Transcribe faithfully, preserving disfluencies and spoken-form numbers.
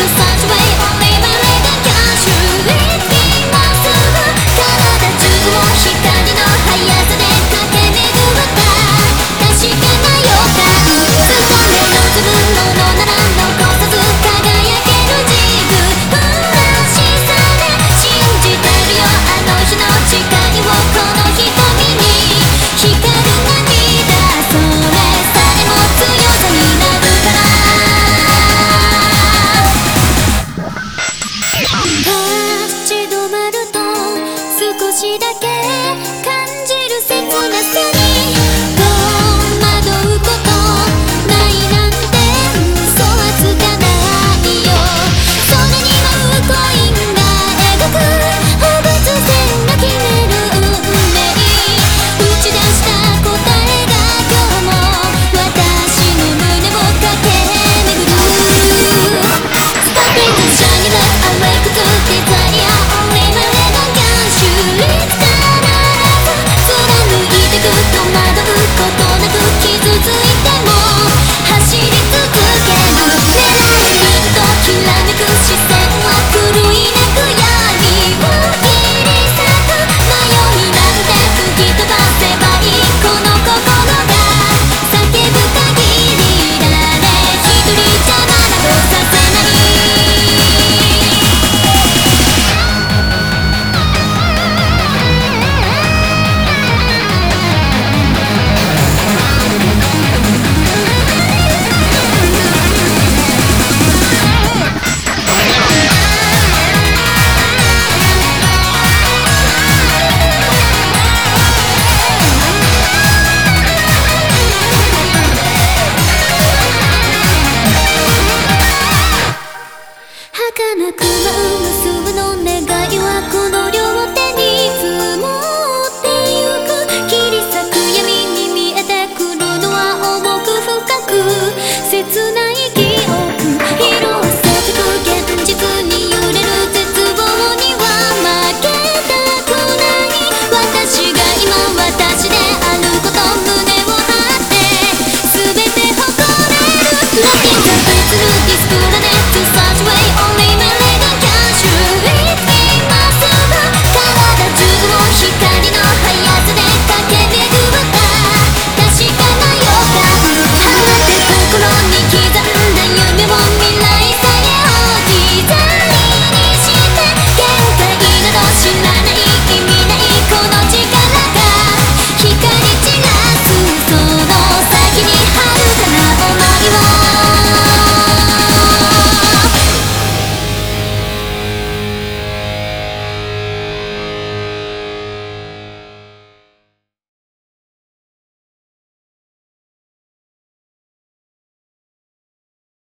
少しだけ感じる切なさに戸惑うことないなんて嘘はつかないよ。それにはコインが描く放物線が決める運命打ち出した答えが今日も私の胸を駆け巡る Stopping the shining light awake to desire only my lemon can shoot必ず貫いてく戸惑うことなく傷ついても走り続ける狙いピンときらめく視線は狂いなく闇を切り裂く迷いなんて吹き飛ばせばいいこの心が叫ぶ限り誰一人邪魔などさせない儚く舞う無数の願いはこの両手に積もってゆく切り裂く闇に見えてくるのは重く深く切ない